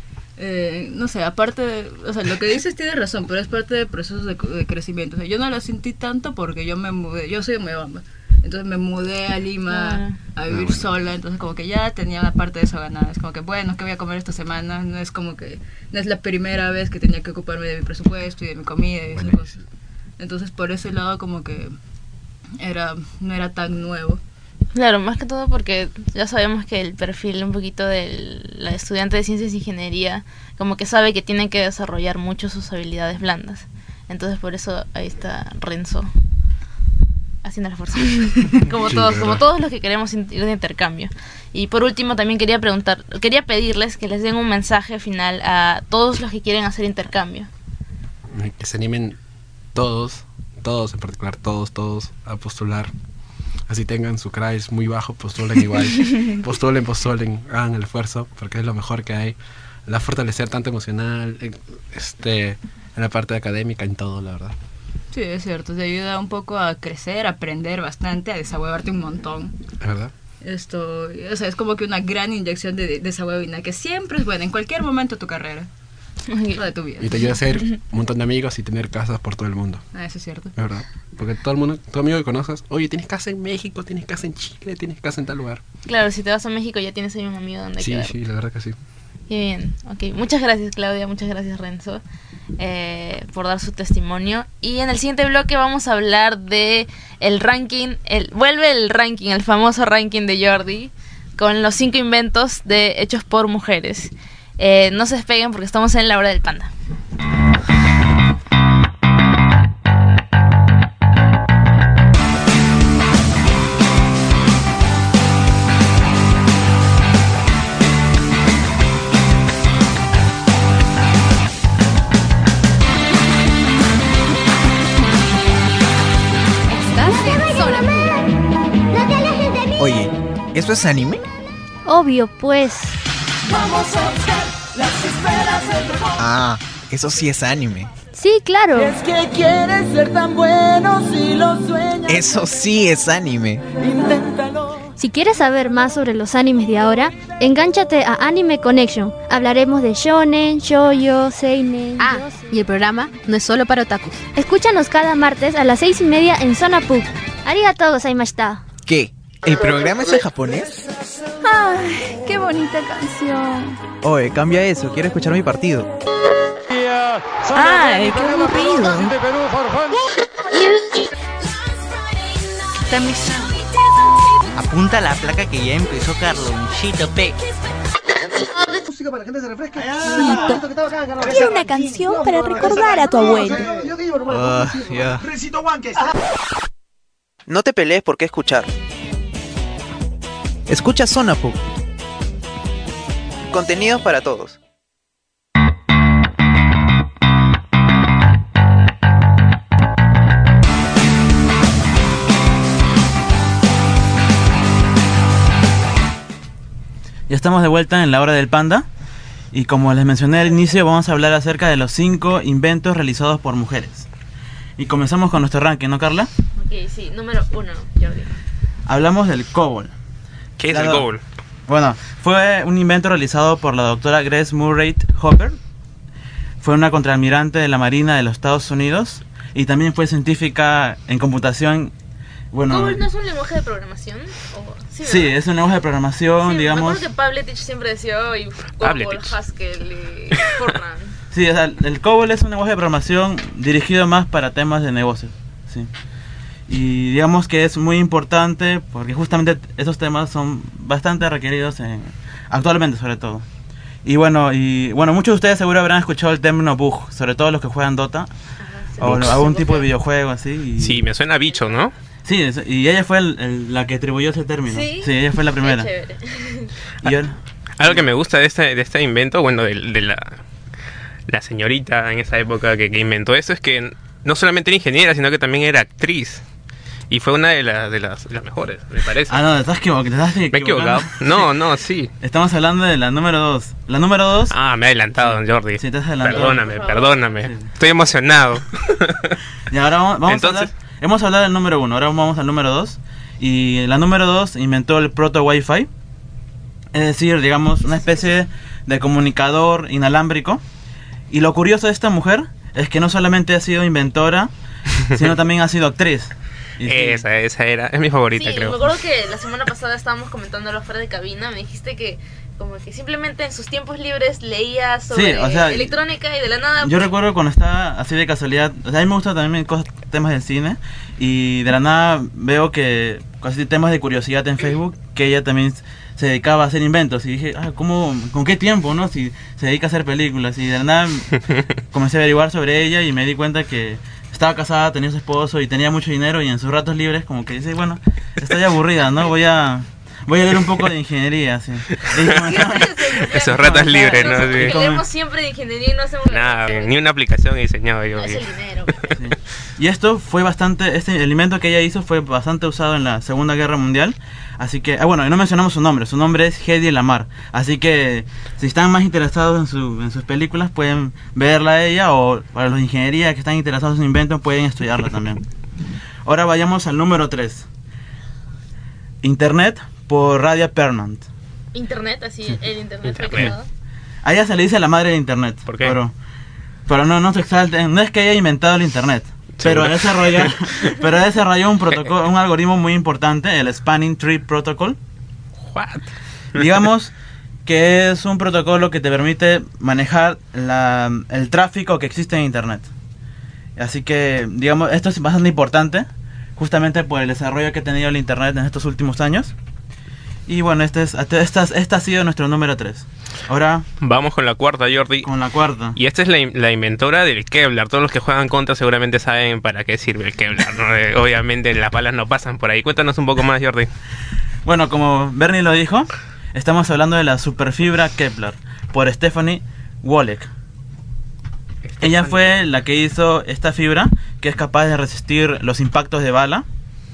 Eh, no sé, aparte, de, o sea, lo que dices tiene razón, pero es parte del proceso de, de crecimiento. O sea, yo no lo sentí tanto porque yo me mudé, yo soy de Moyobamba, entonces me mudé a Lima a vivir Ah, bueno. sola, entonces como que ya tenía una parte de eso ganada. Es como que, bueno, ¿qué voy a comer esta semana? No es como que, no es la primera vez que tenía que ocuparme de mi presupuesto y de mi comida y esas Bueno, cosas. Entonces por ese lado como que era, no era tan nuevo. Claro, más que todo porque ya sabemos que el perfil un poquito del la estudiante de ciencias e ingeniería como que sabe que tiene que desarrollar mucho sus habilidades blandas. Entonces por eso ahí está Renzo haciendo el esfuerzo. como Sí, todos, de como verdad. todos los que queremos in- ir de intercambio. Y por último también quería preguntar, quería pedirles que les den un mensaje final a todos los que quieren hacer intercambio. Que se animen todos, todos en particular, todos, todos a postular. Así tengan su C R A S muy bajo, postulen igual. postulen, postulen, hagan el esfuerzo, porque es lo mejor que hay. La fortalecer tanto emocional, en- este, en la parte académica, en todo, la verdad. Sí, es cierto, te ayuda un poco a crecer, a aprender bastante, a desahuevarte un montón. ¿Es verdad? Esto, o sea, es como que una gran inyección de de desahuevina, que siempre es buena en cualquier momento de tu carrera o de tu vida. Y te ayuda a hacer un montón de amigos y tener casas por todo el mundo. Ah, eso es cierto. Es verdad. Porque todo el mundo, todo amigo que conozcas, oye, tienes casa en México, tienes casa en Chile, tienes casa en tal lugar. Claro, si te vas a México ya tienes ahí un amigo donde Sí, quedar. sí, la verdad que sí. Qué bien, ok. Muchas gracias Claudia, muchas gracias Renzo eh, por dar su testimonio. Y en el siguiente bloque vamos a hablar de el ranking, el vuelve el ranking, el famoso ranking de Jordi, con los cinco inventos de hechos por mujeres. Eh, no se despeguen porque estamos en la hora del panda. Estás en Zona Oye, ¿eso es anime? Obvio, pues. Vamos a buscar las esferas del dragón. Ah, eso sí es anime. Sí, claro. Es que quieres ser tan bueno si lo sueñas. Eso sí es anime. Inténtalo. Si quieres saber más sobre los animes de ahora, engánchate a Anime Connection. Hablaremos de shonen, shoujo, seinen. Ah, yosei. y el programa no es solo para otakus. Escúchanos cada martes a las seis y media en Zona Pub. Arigatou gozaimashita. ¿Qué? ¿El programa es en japonés? Ay, qué bonita canción. Oye, cambia eso, quiero escuchar mi partido. Ay, qué aburrido. Apunta la placa que ya empezó Carlonchito P. Quiero una canción para recordar a tu abuelo. Ah, ya. No te pelees por qué escuchar. Escucha Sonapu. Contenidos para todos. Ya estamos de vuelta en la hora del panda y como les mencioné al inicio vamos a hablar acerca de los cinco inventos realizados por mujeres. Y comenzamos con nuestro ranking, ¿no, Carla? Ok, sí, número uno, Jordi. Hablamos del COBOL. ¿Qué es La el do- COBOL? Bueno, fue un invento realizado por la doctora Grace Murray Hopper. Fue una contraalmirante de la Marina de los Estados Unidos y también fue científica en computación. Bueno, ¿COBOL no es un lenguaje de programación? ¿O? Sí, sí, ¿verdad? es un lenguaje de programación, Sí, digamos. me acuerdo que Pavletich siempre decía, "Ay, COBOL, Pavletich. Haskell y Fortran". Sí, o sea, el COBOL es un lenguaje de programación dirigido más para temas de negocios, sí. Y digamos que es muy importante porque justamente esos temas son bastante requeridos en- actualmente sobre todo. Y bueno, y bueno, muchos de ustedes seguro habrán escuchado el término bug, sobre todo los que juegan Dota o Bugs. algún tipo de videojuego así. Y, Sí, me suena a bicho, ¿no? sí, es- y ella fue el- el- la que atribuyó ese término. ¿Sí? ella fue la primera. Qué chévere. Y yo- Algo que me gusta de este, de este invento, bueno, de, de la, la señorita en esa época que, que inventó eso, es que no solamente era ingeniera, sino que también era actriz. Y fue una de, las de, las, de las mejores, me parece. Ah, no, te estás equivocando. Te estás ¿Me he equivocando. equivocado? No, no, sí. Estamos hablando de la número dos. La número dos. Ah, me he adelantado, don Jordi. Sí, te has adelantado. Perdóname, Por favor. perdóname. Sí. Estoy emocionado. Y ahora vamos, vamos Entonces- a hablar. Hemos hablado del número uno, ahora vamos al número dos. Y la número dos inventó el proto Wi-Fi. Es decir, digamos, una especie de comunicador inalámbrico. Y lo curioso de esta mujer es que no solamente ha sido inventora, sino también ha sido actriz. Y sí, Esa, esa era, es mi favorita, Sí, creo. me acuerdo que la semana pasada estábamos comentándolo fuera de cabina. Me dijiste que como que simplemente en sus tiempos libres leía sobre Sí, o sea, electrónica y de la nada... Yo recuerdo cuando estaba así de casualidad, o sea, a mí me gustan también cosas, temas del cine, y de la nada veo que, casi temas de curiosidad en Facebook, que ella también se dedicaba a hacer inventos, y dije, ah, ¿cómo, con qué tiempo, no? Si se dedica a hacer películas, y de la nada comencé a averiguar sobre ella y me di cuenta que estaba casada, tenía su esposo y tenía mucho dinero, y en sus ratos libres como que dice, bueno, estoy aburrida, ¿no? Voy a... Voy a leer un poco de ingeniería, sí. Y comenzaba- Esos ratos libres, ¿no? Nosotros que Sí. leemos siempre de ingeniería y no hacemos Nada, ni una aplicación he diseñado yo. No, es el dinero. Sí. Y esto fue bastante, este el invento que ella hizo fue bastante usado en la Segunda Guerra Mundial. Así que, ah, bueno, y no mencionamos su nombre, su nombre es Hedy Lamarr. Así que, si están más interesados en, su, en sus películas, pueden verla a ella, o para los de ingeniería que están interesados en su invento, pueden estudiarla también. Ahora vayamos al número tres. Internet por Radia Pernant. Internet, así, el internet fue Internet. creado. A ella se le dice la madre de Internet. ¿Por qué? Pero, pero no, no se exalten, no es que haya inventado el Internet. Pero ¿Seguro? desarrolló, pero desarrolló un protocolo, un algoritmo muy importante, el Spanning Tree Protocol. What? Digamos que es un protocolo que te permite manejar la, el tráfico que existe en Internet. Así que, digamos, esto es bastante importante, justamente por el desarrollo que ha tenido el Internet en estos últimos años. Y bueno, este es, esta, esta ha sido nuestro número tres. Ahora vamos con la cuarta, Jordi. Con la cuarta. Y esta es la, in- la inventora del Kevlar. Todos los que juegan contra seguramente saben para qué sirve el Kevlar, ¿no? Eh, obviamente las balas no pasan por ahí. Cuéntanos un poco más, Jordi. Bueno, como Bernie lo dijo, estamos hablando de la superfibra Kevlar por Stephanie Wolek. Ella fue la que hizo esta fibra que es capaz de resistir los impactos de bala.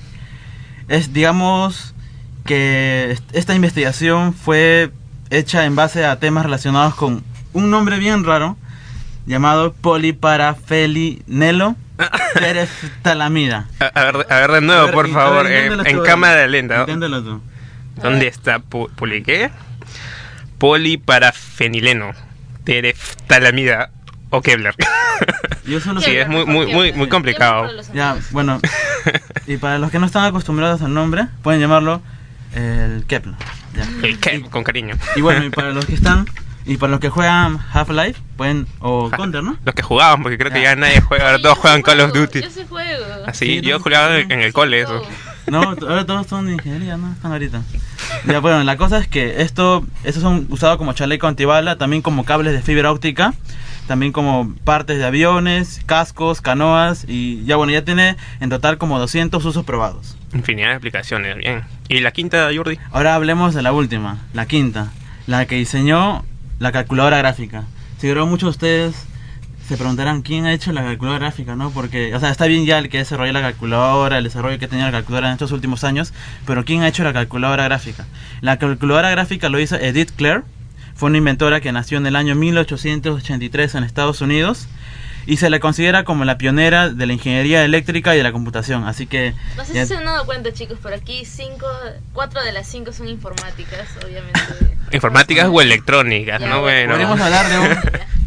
Es, digamos, que est- esta investigación fue hecha en base a temas relacionados con un nombre bien raro llamado poliparafelinelo tereftalamida. A, a ver, a ver de nuevo, A ver, por in- favor, a ver, eh, inténtalo en tú, cámara lenta. Inténtalo tú. ¿Dónde está? Pu- ¿Poli qué? Poliparafenileno, tereftalamida o Kevlar. Yo solo Sí, sé- es muy, muy, muy, muy complicado. Ya, bueno. Y para los que no están acostumbrados al nombre, pueden llamarlo el Kepler. Ya. El Kev, con cariño. Y bueno, y para los que están, y para los que juegan Half-Life, pueden, o Counter, ¿no? Los que jugaban, porque creo que ya nadie juega, ahora todos juegan Call of Duty. Yo sí juego. Así, Sí, yo no, jugaba en, en el cole eso. No, ahora todos son de ingeniería, ¿no? Están ahorita. Ya, bueno, la cosa es que esto, estos son usados como chaleco antibala, también como cables de fibra óptica, también como partes de aviones, cascos, canoas, y ya bueno, ya tiene en total como doscientos usos probados. Infinidad de aplicaciones, bien. ¿Y la quinta, Jordi? Ahora hablemos de la última, la quinta, la que diseñó la calculadora gráfica. Seguro muchos de ustedes se preguntarán quién ha hecho la calculadora gráfica, ¿no? Porque, o sea, está bien ya el que desarrolló la calculadora, el desarrollo que ha tenido la calculadora en estos últimos años, pero ¿quién ha hecho la calculadora gráfica? La calculadora gráfica lo hizo Edith Clare, fue una inventora que nació en el año mil ochocientos ochenta y tres en Estados Unidos y se le considera como la pionera de la ingeniería eléctrica y de la computación, así que... No sé ya... si se han dado cuenta, chicos, pero aquí cinco, cuatro de las cinco son informáticas, obviamente. Informáticas o electrónicas, ya, ¿no? Bueno. Podríamos hablar de un,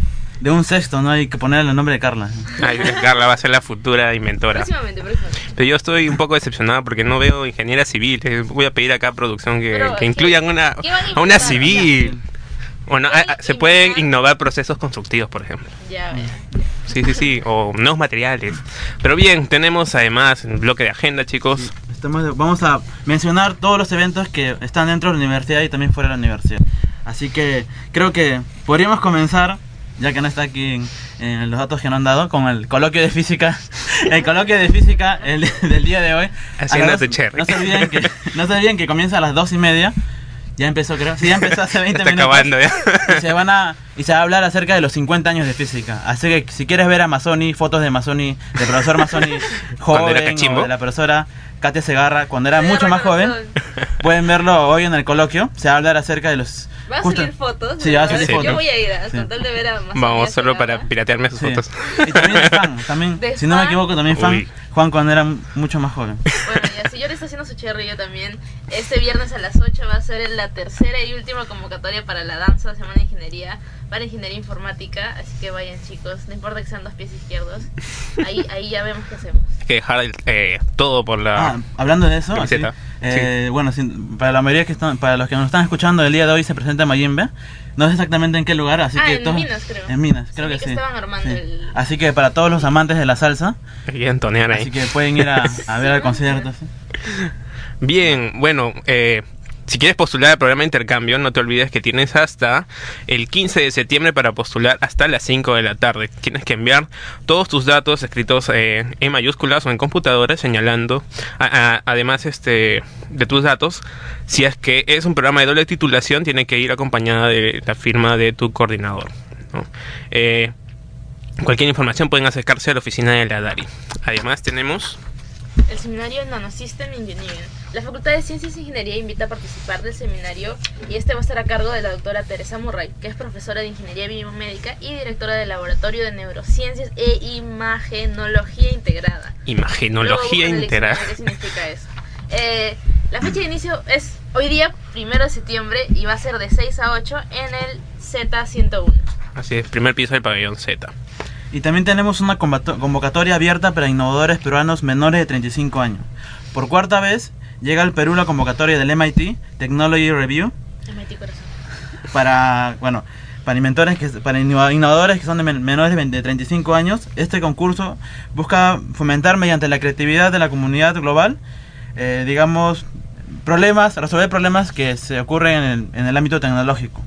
de un sexto, ¿no? Hay que ponerle el nombre de Carla. Ay, Carla va a ser la futura inventora. Próximamente, próximamente. Pero yo estoy un poco decepcionado porque no veo ingeniera civil. Eh, Voy a pedir acá a producción que, Pero, que incluyan una, ¿qué van a a una inventar? civil. Bueno, a- a- se pueden innovar procesos constructivos, por ejemplo. Ya, ven. Sí, sí, sí, o nuevos materiales. Pero bien, tenemos además el bloque de agenda, chicos. Estamos, vamos a mencionar todos los eventos que están dentro de la universidad y también fuera de la universidad. Así que creo que podríamos comenzar, ya que no está aquí en, en los datos que nos han dado, con el coloquio de física. El coloquio de física el, del día de hoy. Haciendo A las tu dos- cherry. No se olviden que, no se olviden que comienza a las dos y media. Ya empezó, creo. Sí, ya empezó hace veinte Está minutos. acabando ya. Y se, van a, y se va a hablar acerca de los cincuenta años de física. Así que si quieres ver a Mazzoni, fotos de Mazzoni, del profesor Mazzoni Cuando era joven, cachimbo. o de la profesora Katia Segarra, cuando era Segarra mucho más con joven, razón. pueden verlo hoy en el coloquio. Se va a hablar acerca de los... ¿Va a justo- salir fotos? Sí, va a salir Sí. fotos. Yo voy a ir a Sí. con tal de ver a Mazzoni Vamos y solo Segarra. para piratearme sus Sí. fotos. Y también de fan, también, De si no me fan. equivoco, también fan. Uy. Juan cuando era mucho más joven. Bueno, y así yo le estoy haciendo su cherry yo también. Este viernes a las ocho va a ser la tercera y última convocatoria para la danza Semana de Ingeniería, para Ingeniería Informática. Así que vayan, chicos, no importa que sean dos pies izquierdos. Ahí, ahí ya vemos qué hacemos. Hay que dejar el- eh, todo por la... Ah, hablando de eso, así, camiseta. eh, bueno, sin- para la mayoría que están, para los que nos están escuchando el día de hoy se presenta Mayimbe. No sé exactamente en qué lugar, así Ah, que en todos- Minas, creo. En Minas, creo Sí, que vi que sí. estaban armando Sí. el- Así que para todos los amantes de la salsa, Y entonear ahí. así que pueden ir a, a ver el concierto. ¿sí? Bien, bueno, eh, si quieres postular al programa de intercambio, no te olvides que tienes hasta el quince de septiembre para postular hasta las cinco de la tarde. Tienes que enviar todos tus datos escritos eh, en mayúsculas o en computadora, señalando, a- a- además este de tus datos. Si es que es un programa de doble titulación, tiene que ir acompañada de la firma de tu coordinador, ¿no? Eh, cualquier información pueden acercarse a la oficina de la DARI. Además tenemos... El seminario Nanosystem Engineering. La Facultad de Ciencias e Ingeniería invita a participar del seminario y este va a estar a cargo de la doctora Teresa Murray, que es profesora de Ingeniería Biomédica y directora del Laboratorio de Neurociencias e Imagenología Integrada. Imagenología Luego buscan el integrada. diccionario, ¿qué significa eso? Eh, la fecha de inicio es hoy día, primero de septiembre, y va a ser de seis a ocho en el Z ciento uno. Así es, primer piso del pabellón Z. Y también tenemos una convato- convocatoria abierta para innovadores peruanos menores de treinta y cinco años. Por cuarta vez llega al Perú la convocatoria del M I T Technology Review M I T Corazón. para, bueno, para inventores que, para innova- innovadores que son de men- menores de, veinte de treinta y cinco años. Este concurso busca fomentar mediante la creatividad de la comunidad global, eh, digamos, problemas, resolver problemas que se ocurren en el, en el ámbito tecnológico.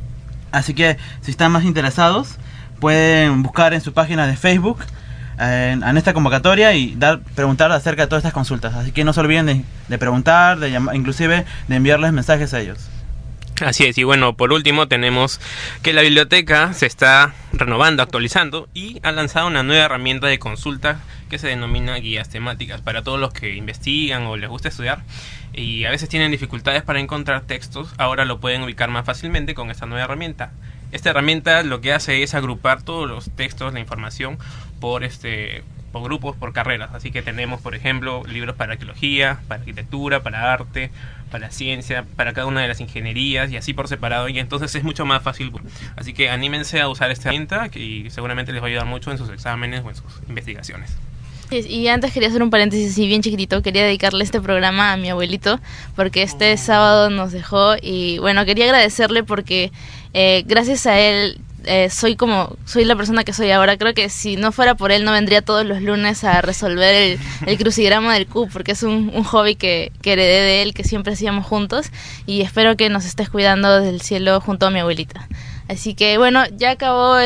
Así que si están más interesados, pueden buscar en su página de Facebook eh, en, en esta convocatoria y dar preguntar acerca de todas estas consultas. Así que no se olviden de, de preguntar, de llamar, inclusive de enviarles mensajes a ellos. Así es, y bueno, por último tenemos que la biblioteca se está renovando, actualizando y ha lanzado una nueva herramienta de consulta que se denomina guías temáticas para todos los que investigan o les gusta estudiar y a veces tienen dificultades para encontrar textos. Ahora lo pueden ubicar más fácilmente con esta nueva herramienta. Esta herramienta lo que hace es agrupar todos los textos, la información por este por grupos, por carreras. Así que tenemos, por ejemplo, libros para arqueología, para arquitectura, para arte, para ciencia, para cada una de las ingenierías y así por separado, y entonces es mucho más fácil. Así que anímense a usar esta herramienta que seguramente les va a ayudar mucho en sus exámenes o en sus investigaciones. Sí, y antes quería hacer un paréntesis así bien chiquitito. Quería dedicarle este programa a mi abuelito porque este sábado nos dejó y bueno, quería agradecerle porque eh, gracias a él eh, soy como soy la persona que soy ahora. Creo que si no fuera por él no vendría todos los lunes a resolver el, el crucigrama del Q, porque es un, un hobby que, que heredé de él, que siempre hacíamos juntos, y espero que nos estés cuidando desde el cielo junto a mi abuelita. Así que bueno, ya acabó el,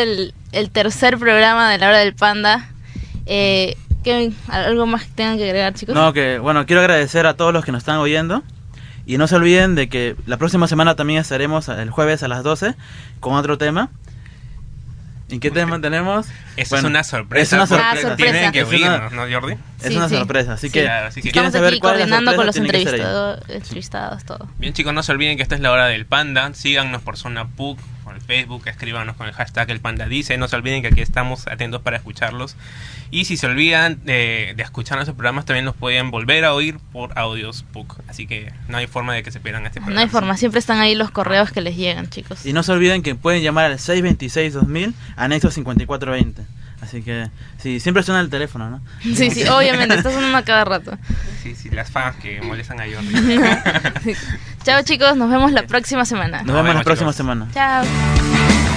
el tercer programa de La Hora del Panda. Eh, ¿qué, ¿Algo más que tengan que agregar, chicos? No, que bueno, quiero agradecer a todos los que nos están oyendo. Y no se olviden de que la próxima semana también estaremos el jueves a las doce con otro tema. ¿Y qué tema tenemos? Eso bueno, es una sorpresa. Es una sorpresa. Ah, sorpresa. Tienen que oírnos, una, ¿no, Jordi? Es Sí, una sí. sorpresa, así Sí. que, Claro, así si que quieren Estamos saber aquí cuál es la coordinando con los sorpresa, tienen que estar ahí. entrevistados, entrevistados, todo. Bien, chicos, no se olviden que esta es La Hora del Panda. Síganos por Zona P U C, por el Facebook, escríbanos con el hashtag El Panda Dice. No se olviden que aquí estamos atentos para escucharlos. Y si se olvidan de, de escuchar nuestros programas, también nos pueden volver a oír por Audios P U C. Así que no hay forma de que se pierdan este programa. No hay forma, siempre están ahí los correos que les llegan, chicos. Y no se olviden que pueden llamar al seis dos seis dos mil, anexo cincuenta y cuatro veinte. Así que, sí, siempre suena el teléfono, ¿no? Sí, sí, obviamente, está sonando a cada rato. Sí, sí, las fans que molestan a Jordi. Chao, chicos, nos vemos la próxima semana. Nos vemos la próxima semana. Chao.